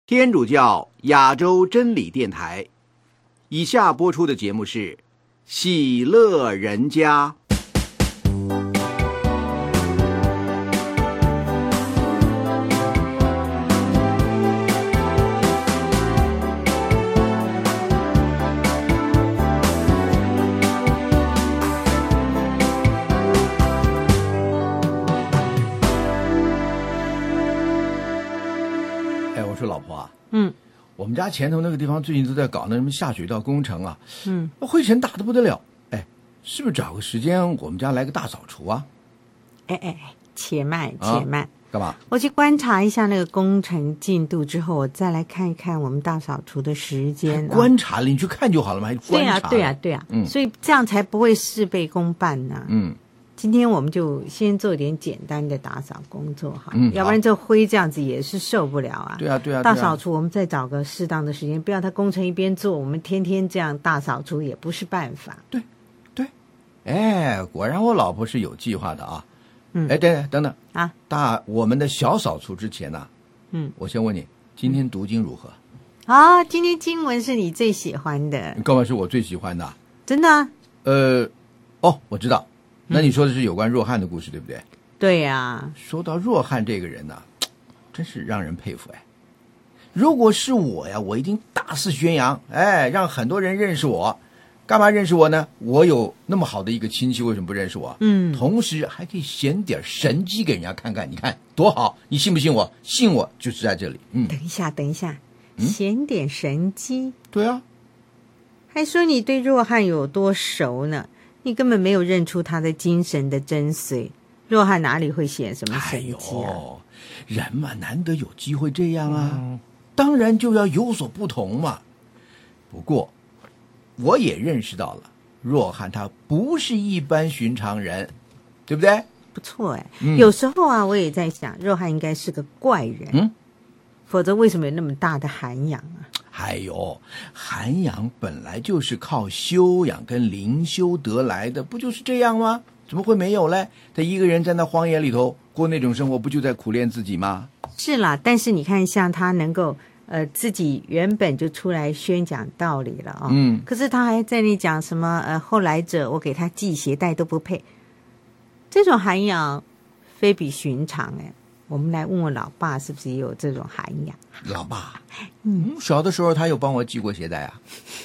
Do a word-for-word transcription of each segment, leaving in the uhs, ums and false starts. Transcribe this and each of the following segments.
天主教亚洲真理电台，以下播出的节目是喜乐人家。我说老婆啊， 嗯， 我们家前头那个地方最近都在搞那什么下水道工程啊， 嗯， 灰尘大得不得了。哎，是不是找个时间我们家来个大扫除啊？ 哎哎哎，且慢且慢、啊， 干嘛？ 我去观察一下那个工程进度之后，我再来看一看我们大扫除的时间、啊。 观察了，你去看就好了嘛，还观察？ 对啊，对啊，对啊，嗯，所以这样才不会事倍功半呢、啊。 嗯。 今天我们就先做点简单的打扫工作哈、 嗯， 要不然这灰这样子也是受不了啊。 对啊，对啊， 大扫除我们再找个适当的时间，不要他工程一边做，我们天天这样大扫除也不是办法。 对，对，哎，果然我老婆是有计划的啊。 嗯， 哎，等等等等啊， 大我们的小扫除之前呢、啊， 嗯， 我先问你，今天读经如何？ 啊，今天经文是你最喜欢的， 干嘛是我最喜欢的？ 真的、啊？ 呃，哦，我知道。那你说的是有关若翰的故事，对不对？ 对呀、啊。 说到若翰这个人呢、啊，真是让人佩服哎。如果是我呀，我一定大肆宣扬，哎，让很多人认识我。干嘛认识我呢？我有那么好的一个亲戚，为什么不认识我？ 嗯， 同时还可以显点神迹给人家看看，你看多好！你信不信我？信我就是在这里。嗯， 等一下，等一下，显点神迹？ 对啊， 还说你对若翰有多熟呢？你根本没有认出他的精神的真髓，若翰哪里会显什么神迹啊？ 哎呦，人嘛，难得有机会这样啊、嗯，当然就要有所不同嘛。不过，我也认识到了，若翰他不是一般寻常人，对不对？ 不错哎、 嗯， 有时候啊，我也在想，若翰应该是个怪人， 嗯， 否则为什么有那么大的涵养啊？ 还有，涵养本来就是靠修养跟灵修得来的，不就是这样吗？怎么会没有嘞？他一个人在那荒野里头过那种生活，不就在苦练自己吗？ 是啦，但是你看，像他能够呃自己原本就出来宣讲道理了哦， 嗯， 可是他还在那讲什么呃后来者，我给他系鞋带都不配，这种涵养非比寻常哎。我们来问问老爸是不是也有这种涵养？ 老爸，嗯，小的时候他有帮我系过鞋带啊。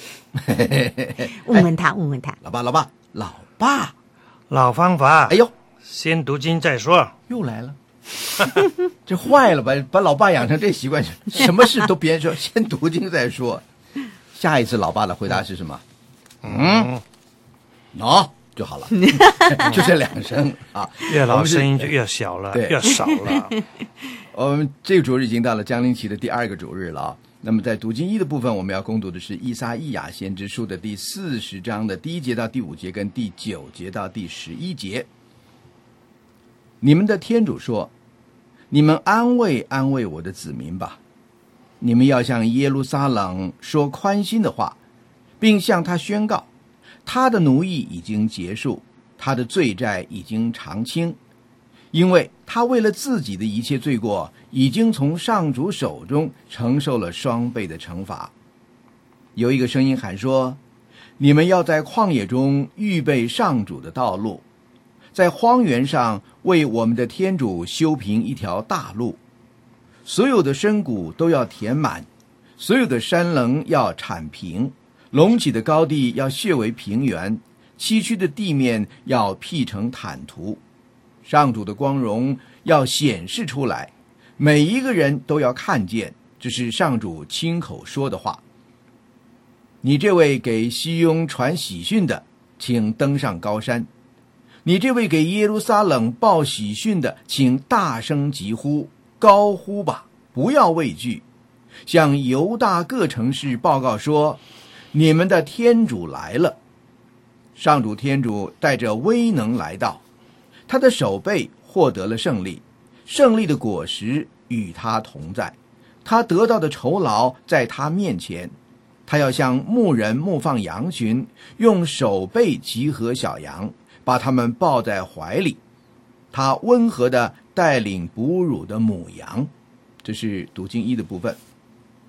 问问他，问问他。 老爸，老爸，老爸， 老方法。 哎呦， 先读经再说。 又来了，这坏了吧？把老爸养成这习惯，什么事都别说，先读经再说。下一次老爸的回答是什么？嗯，喏。就好了，就这两声啊， 越老声音就越小了， 对， 越少了。 我们这个主日已经到了降临期的第二个主日了啊。那么在读经一的部分，我们要攻读的是以撒意亚先知书的第四十章的第一节到第五节，跟第九节到第十一节。你们的天主说：“你们安慰安慰我的子民吧，你们要向耶路撒冷说宽心的话，并向他宣告。”他的奴役已经结束，他的罪债已经偿清，因为他为了自己的一切罪过，已经从上主手中承受了双倍的惩罚。有一个声音喊说：“你们要在旷野中预备上主的道路，在荒原上为我们的天主修平一条大路。所有的深谷都要填满，所有的山棱要铲平。”隆起的高地要削为平原，崎岖的地面要辟成坦途。上主的光荣要显示出来，每一个人都要看见，这是上主亲口说的话。你这位给西雍传喜讯的，请登上高山；你这位给耶路撒冷报喜讯的，请大声疾呼，高呼吧，不要畏惧，向犹大各城市报告说：你们的天主来了。上主天主带着威能来到，他的手背获得了胜利，胜利的果实与他同在，他得到的酬劳在他面前。他要像牧人牧放羊群，用手背集合小羊，把他们抱在怀里。他温和地带领哺乳的母羊。这是读经一的部分。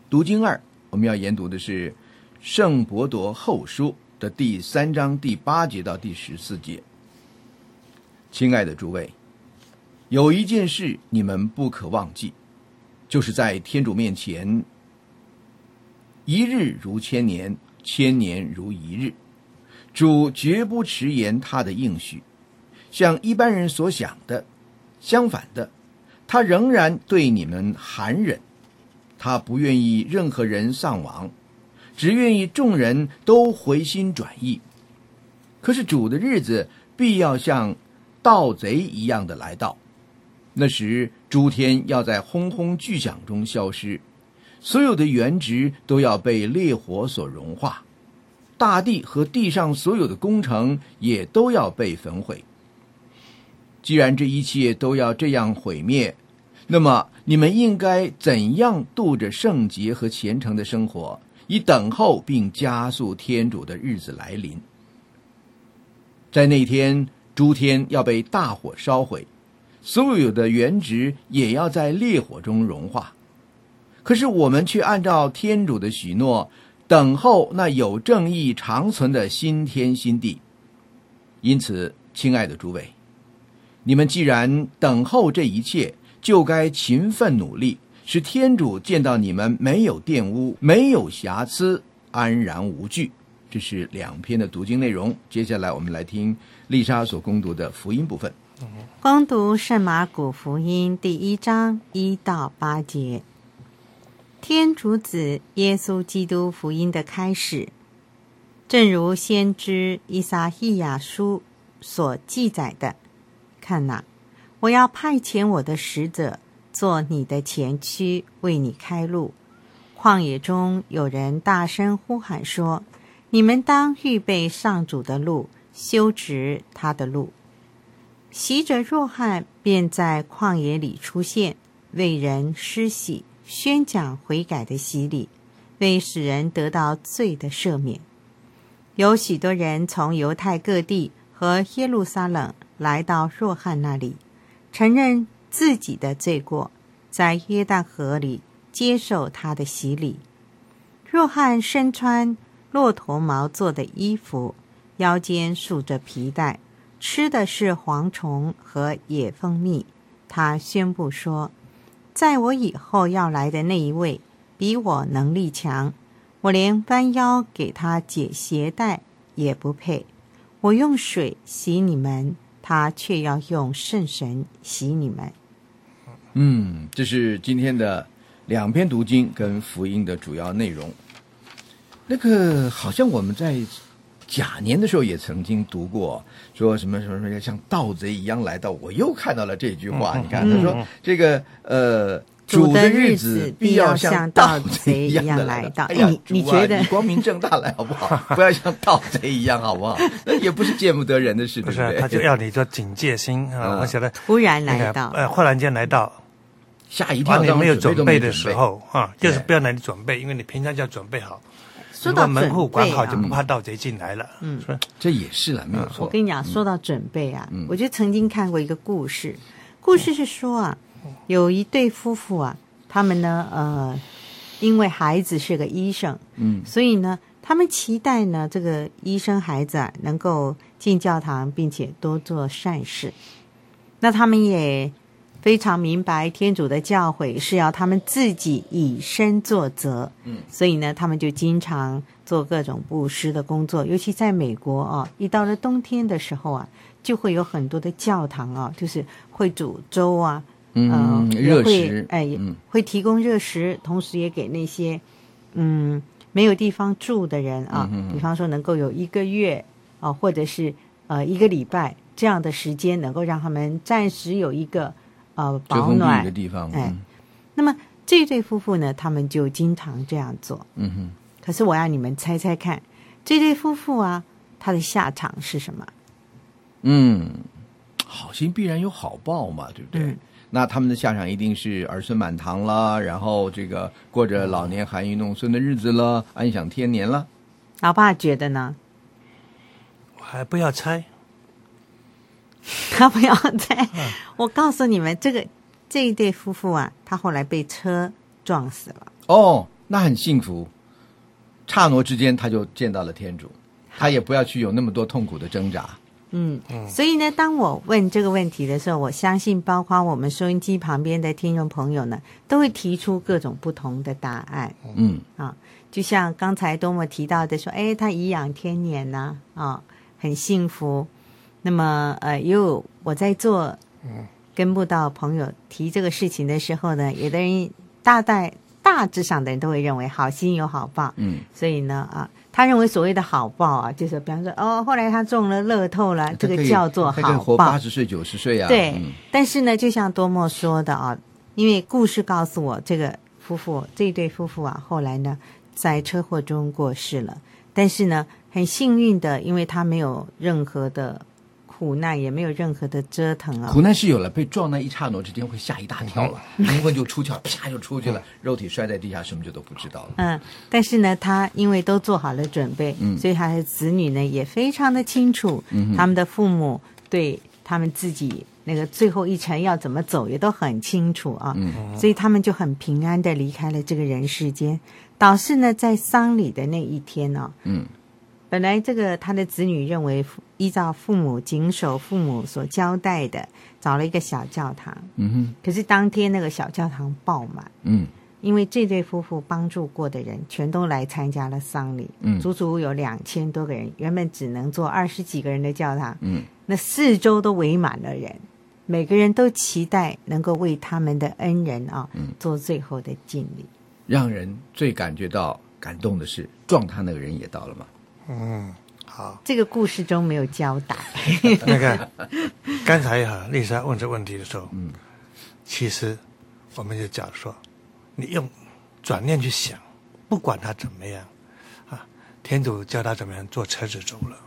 读经二，我们要研读的是圣伯多后书的第三章第八节到第十四节。亲爱的诸位，有一件事你们不可忘记，就是在天主面前，一日如千年，千年如一日。主绝不迟延他的应许，像一般人所想的，相反的，他仍然对你们含忍，他不愿意任何人丧亡，只愿意众人都回心转意。可是主的日子必要像盗贼一样的来到，那时诸天要在轰轰巨响中消失，所有的原质都要被烈火所融化，大地和地上所有的工程也都要被焚毁。既然这一切都要这样毁灭，那么你们应该怎样度着圣洁和虔诚的生活，以等候并加速天主的日子来临。在那天，诸天要被大火烧毁，所有的原质也要在烈火中融化。可是我们却按照天主的许诺，等候那有正义长存的新天新地。因此，亲爱的诸位，你们既然等候这一切，就该勤奋努力，使天主见到你们没有玷污，没有瑕疵，安然无惧。这是两篇的读经内容。接下来我们来听丽莎所攻读的福音部分。 攻读圣马古福音第一章一到八节。天主子耶稣基督福音的开始，正如先知以撒意亚书所记载的，看哪，我要派遣我的使者做你的前驱，为你开路。旷野中有人大声呼喊说，你们当预备上主的路，修直他的路。洗者若翰便在旷野里出现，为人施洗，宣讲悔改的洗礼，为使人得到罪的赦免。有许多人从犹太各地和耶路撒冷来到若翰那里，承认自己的罪过，在约旦河里接受他的洗礼。若翰身穿骆驼毛做的衣服，腰间束着皮带，吃的是蝗虫和野蜂蜜。他宣布说，在我以后要来的那一位比我能力强，我连弯腰给他解鞋带也不配。我用水洗你们，他却要用圣神洗你们。 嗯，这是今天的两篇读经跟福音的主要内容。那个好像我们在甲年的时候也曾经读过，说什么什么什么像盗贼一样来到。我又看到了这句话，嗯、你看他说、嗯、这个呃。主的日子必要像盗贼一样的来到。哎呀，你你觉得？你光明正大来好不好？不要像盗贼一样好不好？那也不是见不得人的事，对不对？ 不是，他就要你做警戒心啊！我晓得， 突然来到， 呃，忽然间来到， 吓一跳， 你没有准备的时候啊，就是不要让你准备，因为你平常就要准备好。 说到准备、啊、 门户管好，就不怕盗贼进来了。 嗯， 这也是了，没有错。 我跟你讲，说到准备啊，嗯、我就曾经看过一个故事，故事是说啊，有一对夫妇啊。他们呢，呃，因为孩子是个医生，嗯，所以呢，他们期待呢，这个医生孩子啊，能够进教堂，并且多做善事。那他们也非常明白天主的教诲是要他们自己以身作则，嗯，所以呢，他们就经常做各种布施的工作。尤其在美国啊，一到了冬天的时候啊，就会有很多的教堂啊，就是会煮粥啊。 嗯，热食， 哎，嗯、会提供热食，同时也给那些嗯没有地方住的人啊，嗯、比方说能够有一个月啊，或者是呃一个礼拜这样的时间，能够让他们暂时有一个呃保暖的地方。 哎，嗯、那么这对夫妇呢，他们就经常这样做。嗯哼。可是我要你们猜猜看，这对夫妇啊，他的下场是什么？ 嗯，好心必然有好报嘛，对不对？ 嗯， 那他们的下场一定是儿孙满堂啦，然后这个过着老年含饴弄孙的日子了，安享天年了。 老爸觉得呢？ 我还不要猜， 他不要猜。嗯、我告诉你们，这个这一对夫妇啊，他后来被车撞死了。 哦， 那很幸福，刹那之间他就见到了天主，他也不要去有那么多痛苦的挣扎。 嗯，所以呢，当我问这个问题的时候，我相信包括我们收音机旁边的听众朋友呢，都会提出各种不同的答案。 嗯啊，就像刚才多么提到的说，哎，他颐养天年呐、啊，啊，很幸福。那么呃，也有我在做跟慕道朋友提这个事情的时候呢，有的人大概大致上的人都会认为好心有好报。 嗯， 所以呢啊。他认为所谓的好报啊，就是比方说哦，后来他中了乐透了，这个叫做好报。 他可以活八十岁、九十岁啊。 对、 嗯， 但是呢，就像多默说的啊，因为故事告诉我，这个夫妇这一对夫妇啊，后来呢在车祸中过世了。但是呢，很幸运的，因为他没有任何的苦难，也没有任何的折腾啊。 苦难是有了，被撞那一刹那之间会吓一大跳了，灵魂就出窍，啪就出去了，肉体摔在地下，什么就都不知道了。 嗯，但是呢，他因为都做好了准备， 嗯， 所以他的子女呢也非常的清楚，嗯，他们的父母对他们自己那个最后一程要怎么走也都很清楚啊，嗯，所以他们就很平安的离开了这个人世间。导致呢，在丧礼的那一天呢、啊， 嗯。 本来这个他的子女认为依照父母谨守父母所交代的，找了一个小教堂。 嗯哼。 可是当天那个小教堂爆满。 嗯。 因为这对夫妇帮助过的人全都来参加了丧礼。 嗯。 足足有两千多个人，原本只能坐二十几个人的教堂。 嗯。 那四周都围满了人，每个人都期待能够为他们的恩人啊，嗯，做最后的敬礼。 让人最感觉到感动的是，撞他那个人也到了吗？ 嗯，好， 这个故事中没有交代。 那个刚才哈丽莎问这问题的时候，嗯，其实我们就讲说，你用转念去想，不管他怎么样，啊，天主叫他怎么样，坐车子走了。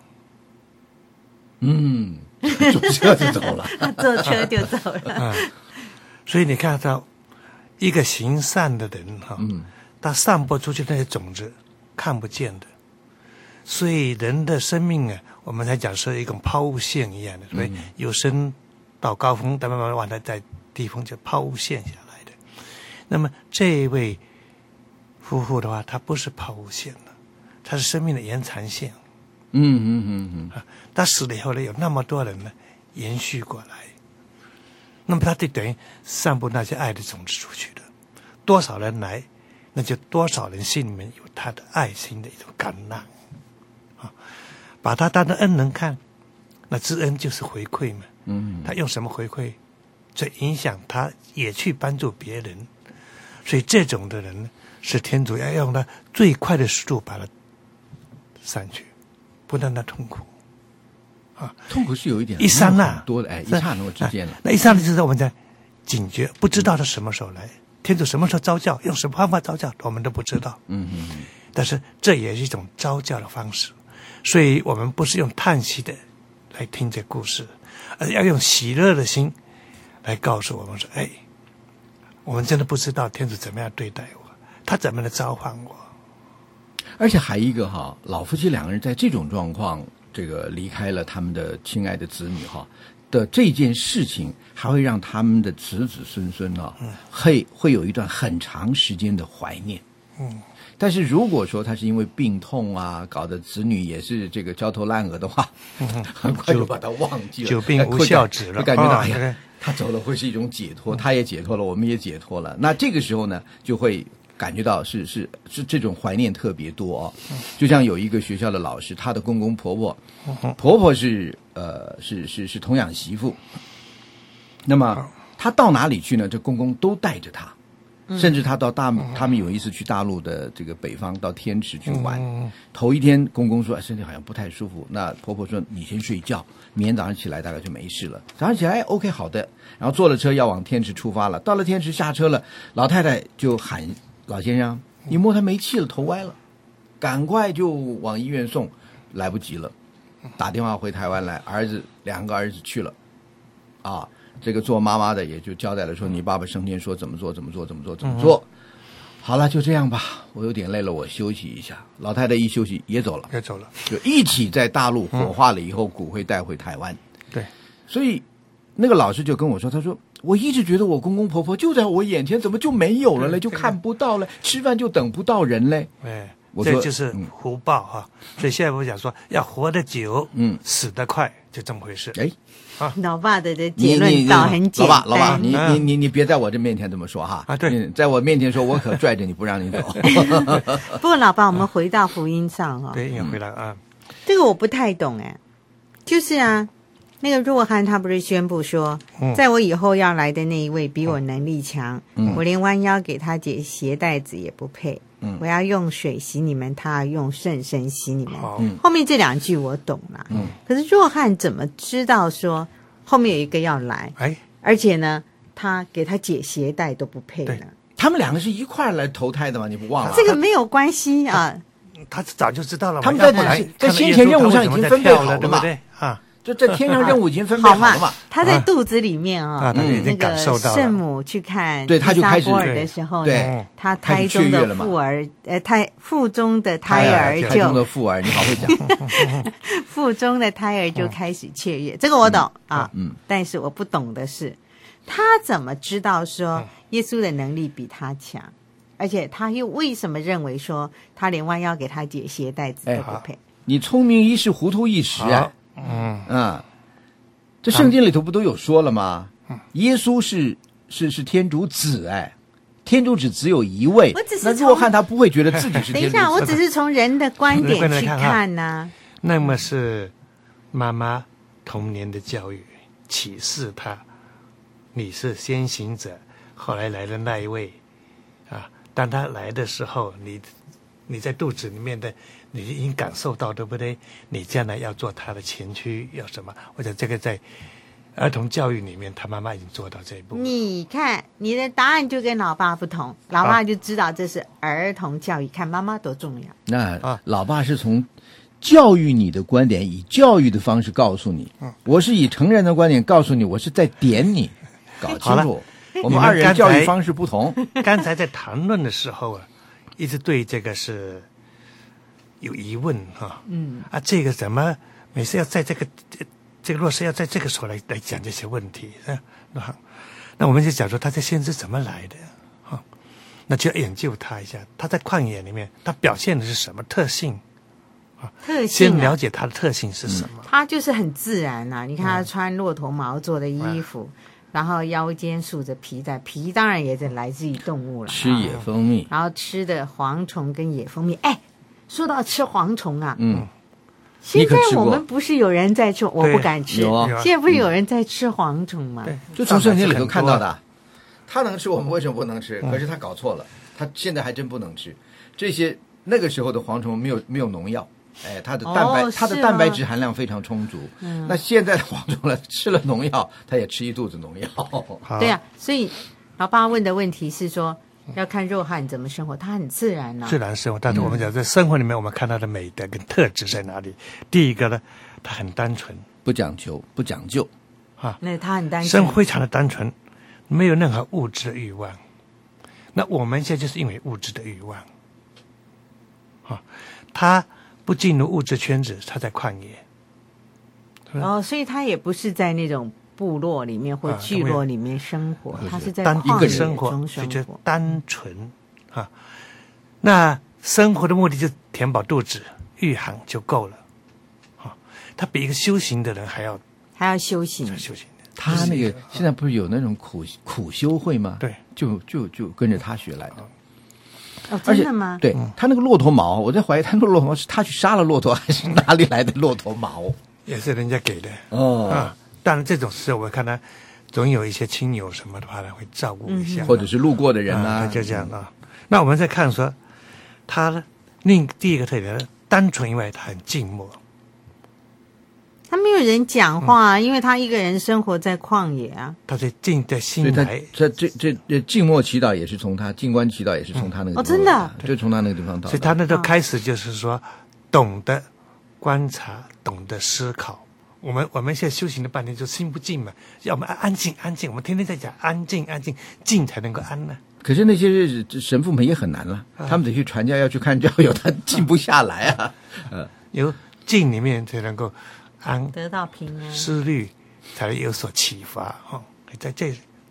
嗯，坐车就走了， 坐车就走了。 嗯，所以你看到一个行善的人哈，嗯，他散播出去那些种子看不见的。所以人的生命啊，我们才讲是一种抛物线一样的，所以由升到高峰，再慢慢往它在低峰就抛物线下来的。那么这一位夫妇的话，他不是抛物线了，他是生命的延长线。 嗯嗯嗯嗯， 啊，他死了以后呢，有那么多人呢延续过来，那么他就等于散布那些爱的种子出去的，多少人来，那就多少人心里面有他的爱心的一种感染。把他当成恩人看，那知恩就是回馈嘛。嗯，他用什么回馈，这影响他也去帮助别人。所以这种的人呢，是天主要用他最快的速度把他散去，不让他痛苦。啊， 痛苦是有一点一刹那多的，哎，一刹那之间了。 那一刹那就是我们在警觉，不知道他什么时候来，天主什么时候召叫，用什么方法召叫，我们都不知道。 嗯嗯嗯。 但是这也是一种召叫的方式。所以我们不是用叹息的来听这故事，而要用喜乐的心来告诉我们说：哎，我们真的不知道天主怎么样对待我，他怎么来召唤我。 而且还一个哈，老夫妻两个人在这种状况，这个离开了他们的亲爱的子女哈的这件事情，还会让他们的子子孙孙啊，嗯、会会有一段很长时间的怀念。嗯。但是如果说他是因为病痛啊，搞得子女也是这个焦头烂额的话，嗯、很快就把他忘记了， 久病无孝子了， 就感觉到、哦、哎呀， 对他走了会是一种解脱，他也解脱了，我们也解脱了。那这个时候呢，就会感觉到是是是这种怀念特别多哦。就像有一个学校的老师，他的公公婆婆，婆婆是呃是是是童养媳妇，那么他到哪里去呢？这公公都带着他。甚至他到大，他们有一次去大陆的这个北方，到天池去玩。头一天，公公说、哎、身体好像不太舒服，那婆婆说你先睡觉，明天早上起来大概就没事了。早上起来 OK 好的，然后坐了车要往天池出发了。到了天池下车了，老太太就喊老先生，你摸他没气了，头歪了，赶快就往医院送，来不及了，打电话回台湾来，儿子两个儿子去了，啊。这个做妈妈的也就交代了说，你爸爸生前说怎么做怎么做怎么做怎么做，好了就这样吧，我有点累了，我休息一下。老太太一休息也走了， 也走了， 就一起在大陆火化了以后，骨灰带回台湾。 对， 所以那个老师就跟我说，他说我一直觉得我公公婆婆就在我眼前，怎么就没有了嘞？就看不到了，吃饭就等不到人嘞。 哎， 我说这就是福报哈、嗯。所以现在我讲说，要活得久， 嗯， 死得快，就这么回事。 哎。 老爸的的结论倒很简单。 老爸，老爸，你你你你别在我这面前这么说哈！ 啊，对， 在我面前说，我可拽着你不让你走。 不过，老爸，我们回到福音上哈、哦。 对，也回来啊。 这个我不太懂哎，就是啊，那个若翰他不是宣布说，嗯、在我以后要来的那一位比我能力强，嗯、我连弯腰给他解鞋带子也不配。嗯、我要用水洗你们，他要用圣神洗你们。嗯、后面这两句我懂了。嗯、可是若翰怎么知道说后面有一个要来？哎，而且呢，他给他解鞋带都不配呢？ 他们两个是一块来投胎的吗？你不忘了？ 这个没有关系啊。 他早就知道了嘛。 他们在在先前任务上已经分配好了，对不对？啊。就在天上任务已经分配好了嘛？ 他在肚子里面啊， 啊嗯、 那个圣母去看对，他就开始波尔的时候呢， 对， 他胎中的妇儿，呃，胎腹中的胎儿就， 胎中的妇儿，你好会讲， 腹中的胎儿就开始雀跃，这个我懂、嗯、啊，嗯，但是我不懂的是，他怎么知道说耶稣的能力比他强，而且他又为什么认为说他连弯腰给他解鞋带子都不配？ 哎、你聪明一世，糊涂一时啊。嗯啊，这圣经里头不都有说了吗？嗯、耶稣是是是天主子，哎，天主子只有一位。那若翰他不会觉得自己是天主子。 等一下，我只是从人的观点去看呢、啊。 那么是妈妈童年的教育启示他，你是先行者，后来来的那一位啊。当他来的时候，你你在肚子里面的。你已经感受到，对不对？你将来要做他的前驱，要什么？或者这个在儿童教育里面，他妈妈已经做到这一步。 你看，你的答案就跟老爸不同，老爸就知道这是儿童教育，啊、看妈妈多重要。 那啊，老爸是从教育你的观点，以教育的方式告诉你；嗯、我是以成人的观点告诉你，我是在点你，搞清楚。我们二人教育方式不同。 刚才在谈论的时候啊，一直对这个是。有疑问哈，嗯啊，这个怎么每次要在这个这个若是要在这个时候来来讲这些问题啊？那我们就讲说他这先知怎么来的啊？那就要研究他一下，他在旷野里面他表现的是什么特性啊？ 特性、啊、 先了解他的特性是什么？ 嗯、他就是很自然呐、啊，你看他穿骆驼毛做的衣服。嗯然后腰间束着皮带，皮当然也是来自于动物了， 吃野蜂蜜， 然后吃的蝗虫跟野蜂蜜。哎，说到吃蝗虫啊，嗯，现在我们不是有人在吃，我不敢吃。 有啊， 现在不是有人在吃蝗虫吗？ 对，就从圣经里头看到的。他能吃，我们为什么不能吃？可是他搞错了，他现在还真不能吃。这些那个时候的蝗虫没有没有农药。哎，它的蛋白、哦、它的蛋白质含量非常充足。嗯，那现在的蝗虫了，吃了农药，它也吃一肚子农药。 对啊，所以老爸问的问题是说，要看若翰怎么生活，他很自然呐、啊， 自然生活。但是我们讲在生活里面，我们看他的美德跟特质在哪里？第一个呢，他很单纯， 不讲求，不讲究啊。 那他很单纯， 生活非常的单纯，没有任何物质的欲望。那我们现在就是因为物质的欲望啊，他。不进入物质圈子，他在旷野。 哦，所以他也不是在那种部落里面或聚落里面生活，啊、他是在旷野中生活，所以就单纯啊。那生活的目的就填饱肚子，御寒就够了啊。他比一个修行的人还要还要修行， 修行。 他那个现在不是有那种苦苦修会吗？ 对， 就就就跟着他学来的。 哦，真的吗？ 对、嗯、他那个骆驼毛，我在怀疑他那个骆驼毛是他去杀了骆驼，还是哪里来的骆驼毛？ 也是人家给的哦。 啊，当然这种事我看他总有一些亲友什么的话呢，会照顾一下、 嗯，或者是路过的人啊， 啊就这样啊。那我们再看说，他另第一个特点，单纯以外，他很静默。 他没有人讲话、嗯，因为他一个人生活在旷野啊。 他在静在心来， 这这这这静默祈祷也是从他，静观祈祷也是从他那个地方、嗯、 哦，真的， 就从他那个地方到。 所以他那时候开始就是说，懂得观察，懂得思考。我们我们现在修行了半天就心不静嘛，要我们安静安静，我们天天在讲安静安静，静才能够安呢。 可是那些神父们也很难了，啊、他们得去传教，要去看教友，他静不下来啊。 呃，由静里面才能够安， 得到平安， 思虑才有所启发哈、哦。在这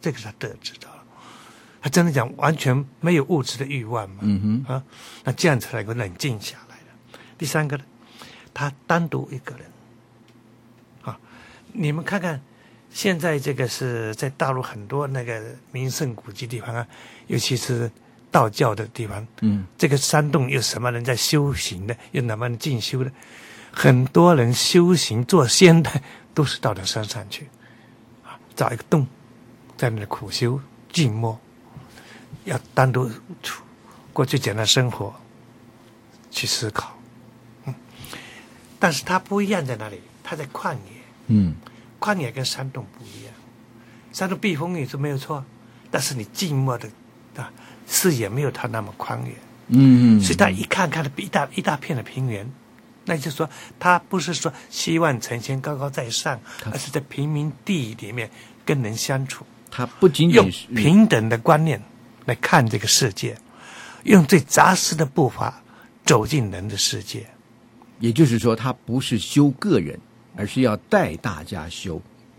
这个是他得知到了。他真的讲完全没有物质的欲望嘛？ 嗯哼， 啊，那这样子能够冷静下来了。第三个呢，他单独一个人，啊，你们看看，现在这个是在大陆很多那个名胜古迹地方啊，尤其是道教的地方， 嗯， 这个山洞有什么人在修行的，有哪么人进修的，很多人修行做仙的都是到了山上去，啊，找一个洞，在那里苦修静默。要单独出过去简单生活，去思考，嗯，但是它不一样在哪里？它在旷野， 嗯， 旷野跟山洞不一样，山洞避风雨是没有错，但是你静默的啊视野没有它那么宽远， 嗯， 所以他一看看的一大一大片的平原，那就是说他不是说希望成仙高高在上，而是在平民地里面跟人相处， 他不仅用仅是平等的观念来看这个世界，用最扎实的步伐走进人的世界。 也就是说，他不是修个人，而是要带大家修。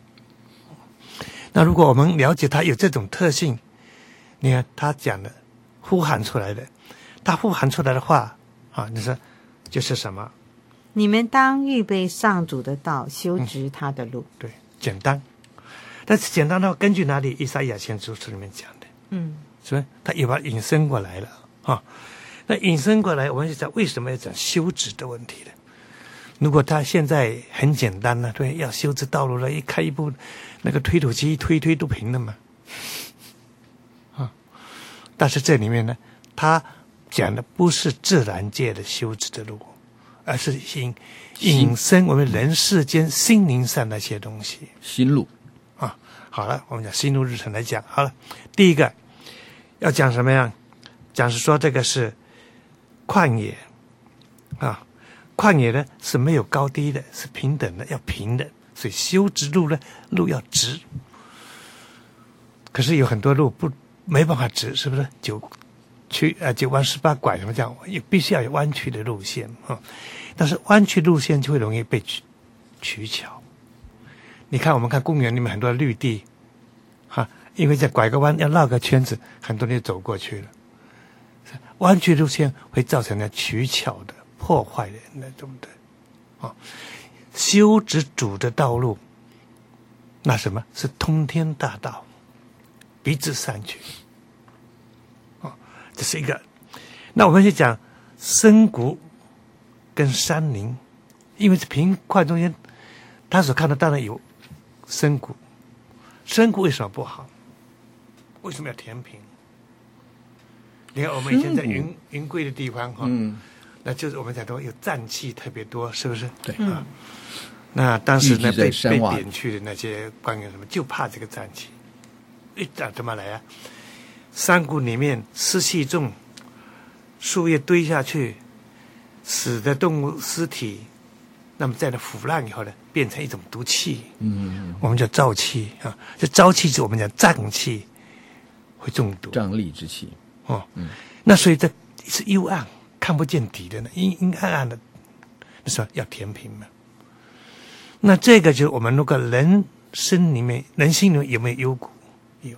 那如果我们了解他有这种特性，你看他讲的呼喊出来的，他呼喊出来的话啊，你说就是什么？ 你们当预备上主的道，修直他的路。 对，简单。但是简单的话，根据哪里？以赛亚先知书里面讲的， 嗯， 是吧？他也把它引申过来了啊。那引申过来，我们就讲为什么要讲修直的问题呢？如果他现在很简单呢，对，要修直道路了，一开一步，那个推土机一推推都平了嘛，啊。但是这里面呢，他讲的不是自然界的修直的路，而是引引申我们人世间心灵上那些东西。 心路啊，好了，我们讲心路日程来讲好了。第一个要讲什么呀？讲是说这个是旷野啊，旷野呢是没有高低的，是平等的，要平的，所以修直路呢，路要直。可是有很多路不没办法直，是不是？九曲啊九弯十八拐什么讲，也必须要有弯曲的路线啊。但是弯曲路线就会容易被取取巧。你看，我们看公园里面很多绿地，哈、啊，因为在拐个弯要绕个圈子，很多人就走过去了。弯曲路线会造成了取巧的、破坏的那种的，啊，修直主的道路，那什么是通天大道，笔直上去，啊，这是一个。那我们就讲深谷跟山林，因为是平快中间，他所看到当然有深谷，深谷为什么不好？为什么要填平？你看我们以前在云云贵的地方哈， 嗯， 那就是我们讲到有瘴气特别多，是不是？ 对啊。那当时呢被被瓦贬去的那些官员什么，就怕这个瘴气。一长怎么来啊？山谷里面湿气重，树叶堆下去，死的动物尸体，那么在那腐烂以后呢，变成一种毒气， 嗯， 我们叫瘴气啊。这瘴气是我们讲瘴气，会中毒， 瘴疠之气。 哦，嗯，那所以这是幽暗，看不见底的呢，阴阴暗暗的，那时候要填平嘛。那这个就是我们如果人生里面、人心里面有没有幽谷？有，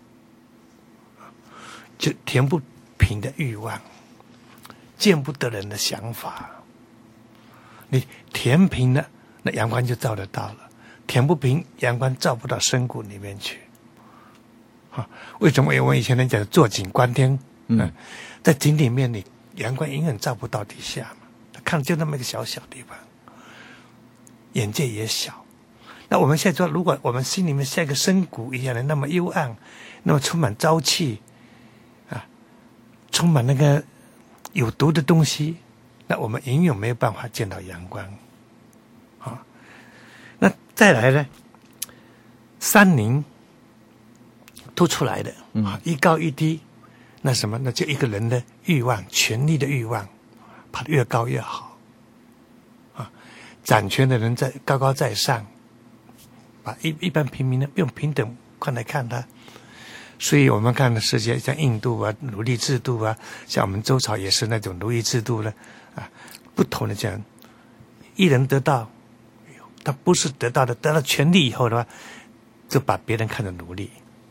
就填不平的欲望，见不得人的想法。你填平了，那阳光就照得到了；填不平，阳光照不到深谷里面去。啊，为什么我们以前人讲坐井观天？嗯、呃，在井里面，你阳光永远照不到底下嘛，他看就那么一个小小地方，眼界也小。那我们现在说，如果我们心里面像一个深谷一样的那么幽暗，那么充满朝气，啊，充满那个有毒的东西，那我们永远没有办法见到阳光。啊，那再来呢，山林凸出来的啊，一高一低，那什么？那就一个人的欲望，权力的欲望，爬得越高越好。啊，掌权的人在高高在上，把一一般平民呢用平等观来看他。所以我们看的世界，像印度啊，奴隶制度啊，像我们周朝也是那种奴隶制度呢，啊，不同的这样，一人得到，他不是得到的，得到权力以后的话，就把别人看成奴隶。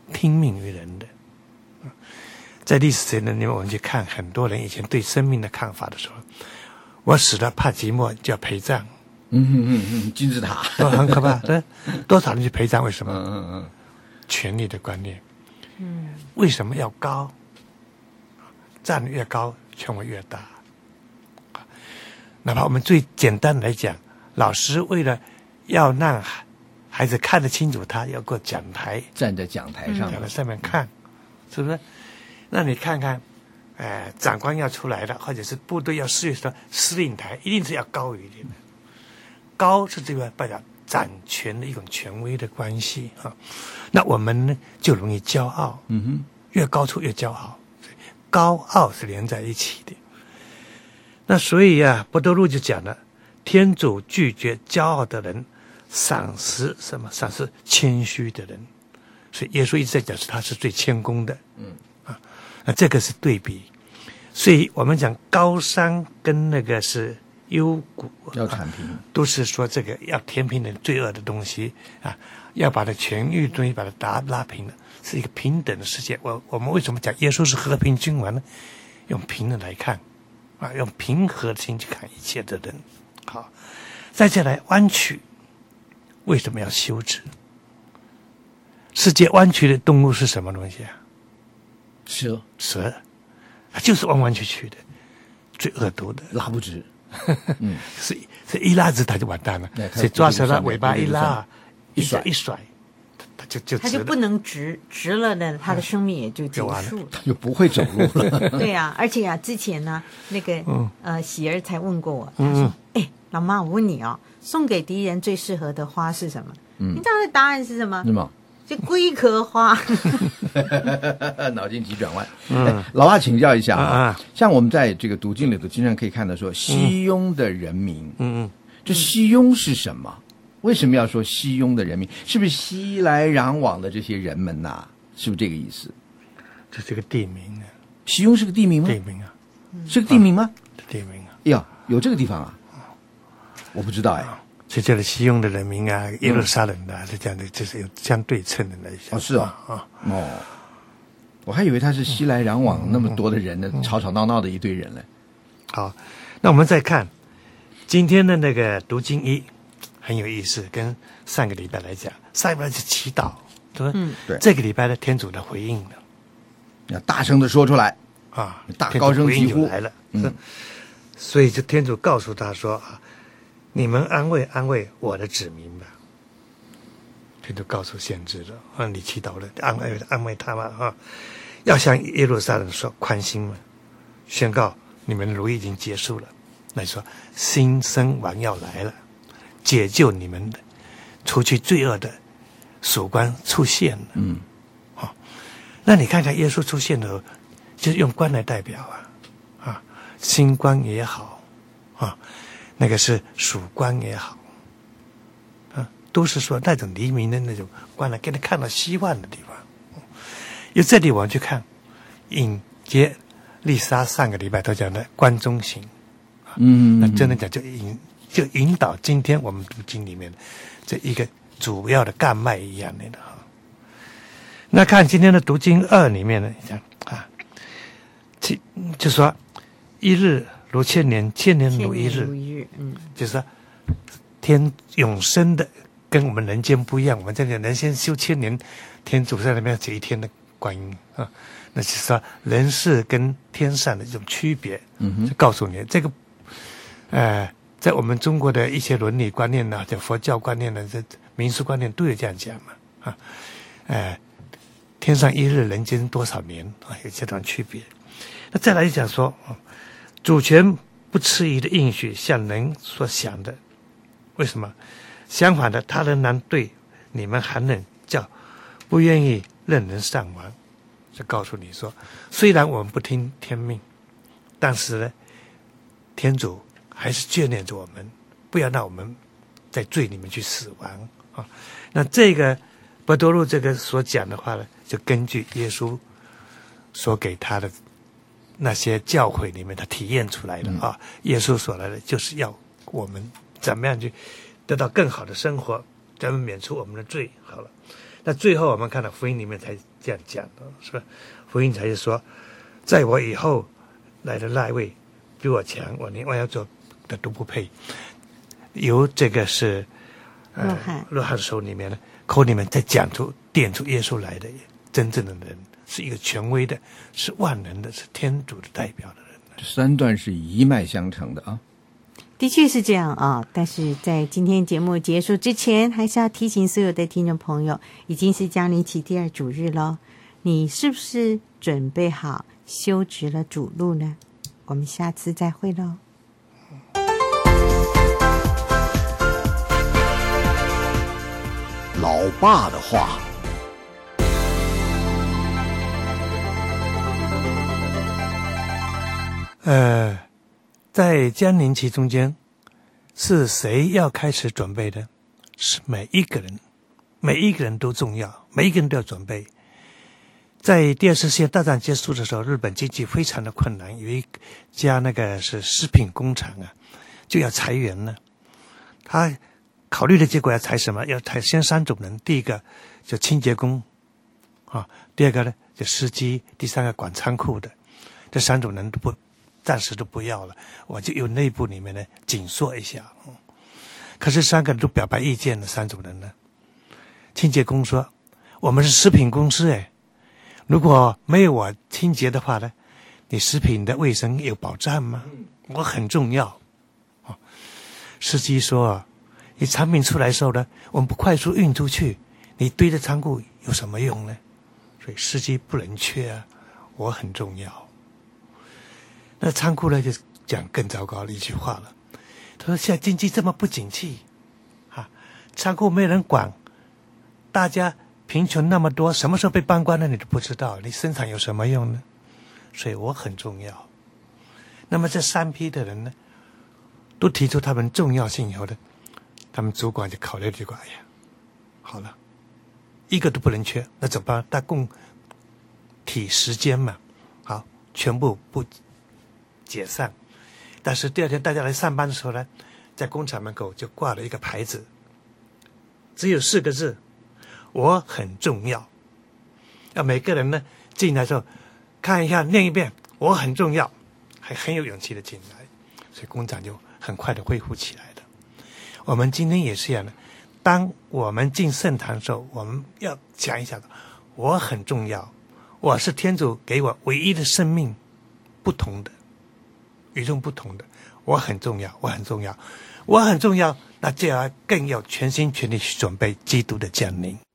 听命于人的。在历史学里面，我们去看很多人以前对生命的看法的时候，我死了怕寂寞就要陪葬， 嗯嗯嗯嗯，金字塔都很可怕。对，多少人去陪葬？为什么？ 嗯嗯嗯， 权力的观念。嗯，为什么要高？站得越高，权威越大。哪怕我们最简单来讲，老师为了要让孩子看得清楚他，要过讲台， 站在讲台上， 站在上面看，是不是？那你看看，呃，长官要出来了，或者是部队要示意说，司令台一定是要高一点的。高是这个代表掌权的一种权威的关系啊。那我们呢就容易骄傲， 嗯哼， 越高处越骄傲，高傲是连在一起的。那所以啊，伯多禄就讲了，天主拒绝骄傲的人，赏识什么？赏识谦虚的人。所以耶稣一直在讲，是他是最谦恭的。嗯啊，那这个是对比。所以我们讲高山跟那个是幽谷， 要铲平， 啊，都是说这个要填平人罪恶的东西啊，要把它权欲的东西把它打拉平了，是一个平等的世界。我我们为什么讲耶稣是和平君王呢？用平等来看。啊，用平和的心去看一切的人。好，再下来弯曲，为什么要修直？世界弯曲的动物是什么东西啊？ 蛇， 蛇，就是弯弯曲曲的，最恶毒的， 拉不直。 嗯，所以所以一拉直它就完蛋了。所以抓蛇了，尾巴一拉，一甩一甩，它就就它就不能直，直了呢，它的生命也就结束了， 它就不会走路了。 对呀，而且啊，之前呢，那个、 嗯、 呃喜儿才问过我，他说：“哎、嗯，老妈，我问你哦，送给敌人最适合的花是什么？”嗯，你知道他的答案是什么？ 什么？ 就龟壳花。 脑筋急转弯。嗯，老爸请教一下啊， 啊像我们在这个读经里头经常可以看到说西庸的人民， 嗯嗯， 这西庸是什么？为什么要说西庸的人民？是不是熙来攘往的这些人们呐、啊？是不是这个意思？ 这是个地名啊。 西庸是个地名吗？ 地名啊， 是个地名吗？ 啊、地名啊。 呀，有这个地方啊？我不知道哎。 所以这里西庸的人民啊，耶路撒冷的、啊，是这样的，这是有相对称的来讲。 哦，是啊，啊，哦，我还以为他是熙来攘往那么多的人呢，嗯、吵吵闹闹的一堆人呢。 好，那我们再看今天的那个读经一，很有意思，跟上个礼拜来讲，上个礼拜是祈祷，对吧？ 嗯，对。 这个礼拜的天主的回应了， 要大声的说出来啊， 大高声疾呼来了， 嗯， 所以就天主告诉他说啊。你们安慰安慰我的子民吧，天主告诉先知了啊，你祈祷了，安慰安慰他们啊，要向耶路撒冷说宽心嘛，宣告你们的奴役已经结束了。那你说新生王要来了，解救你们的，除去罪恶的曙光出现了。 嗯， 好、哦，那你看看耶稣出现的，就是用光来代表啊，啊，星光也好，啊。那个是曙光也好，啊，都是说那种黎明的那种光来给他看到希望的地方。由这里我们去看，引接丽莎上个礼拜都讲的观中行， 嗯， 那真的讲就引就引导今天我们读经里面这一个主要的干脉一样的哈。那看今天的读经二里面呢，讲啊，其就说一日如千年，千年如一日， 一日，嗯， 就是说天永生的跟我们人间不一样。我们这里人先修千年，天主在那边只一天的观音啊，那就是说人世跟天上的这种区别。 嗯哼， 就告诉你这个，呃，在我们中国的一些伦理观念呢，就佛教观念呢，这民俗观念都有这样讲嘛啊，呃，天上一日，人间多少年啊，有这种区别。那再来讲说。主权不迟疑的应许像人所想的，为什么？相反的，他仍然对你们寒冷叫不愿意任人上王，就告诉你说，虽然我们不听天命，但是呢，天主还是眷恋着我们，不要让我们在罪里面去死亡啊。那这个伯多禄这个所讲的话呢，就根据耶稣所给他的。那些教诲里面他体验出来的啊，耶稣所来的就是要我们怎么样去得到更好的生活，咱们免除我们的罪。好了，那最后我们看到福音里面才这样讲的，是吧？福音才是说，在我以后来的那一位比我强，我连我要做的都不配。由这个是呃约翰约翰书里面呢，口里面在讲出点出耶稣来的真正的人，是一个权威的，是万能的，是天主的代表的人。 这三段是一脉相承的啊。 的确是这样啊，但是在今天节目结束之前，还是要提醒所有的听众朋友，已经是降临期第二主日了，你是不是准备好修直了主路呢？我们下次再会喽。 老爸的话。 呃，在降临期中间，是谁要开始准备的？是每一个人，每一个人都重要，每一个人都要准备。在第二次世界大战结束的时候，日本经济非常的困难，有一家那个是食品工厂啊，就要裁员了。他考虑的结果要裁什么？要裁先三种人，第一个就清洁工，啊，第二个呢就司机，第三个管仓库的，这三种人都不。暂时都不要了，我就由内部里面呢紧缩一下。嗯、可是三个人都表白意见的三种人呢，清洁工说：“我们是食品公司，哎，如果没有我清洁的话呢，你食品的卫生有保障吗？我很重要。哦”司机说：“你产品出来的时候呢，我们不快速运出去，你堆在仓库有什么用呢？所以司机不能缺啊，我很重要。”那仓库呢就讲更糟糕的一句话了，他说现在经济这么不景气啊，仓库没人管，大家贫穷那么多，什么时候被搬关了你都不知道，你生产有什么用呢？所以我很重要。那么这三批的人呢，都提出他们重要性以后呢，他们主管就考虑这个，哎呀，好了，一个都不能缺，那怎么办？大共体时间嘛，好，全部不解散。但是第二天大家来上班的时候呢，在工厂门口就挂了一个牌子，只有四个字：我很重要。要每个人呢进来之后看一下，念一遍，我很重要，还很有勇气的进来，所以工厂就很快的恢复起来了。我们今天也是一样的，当我们进圣堂的时候，我们要讲一下，我很重要，我是天主给我唯一的生命，不同的。与众不同的，我很重要，我很重要，我很重要，那就要更要全心全力去准备基督的降临。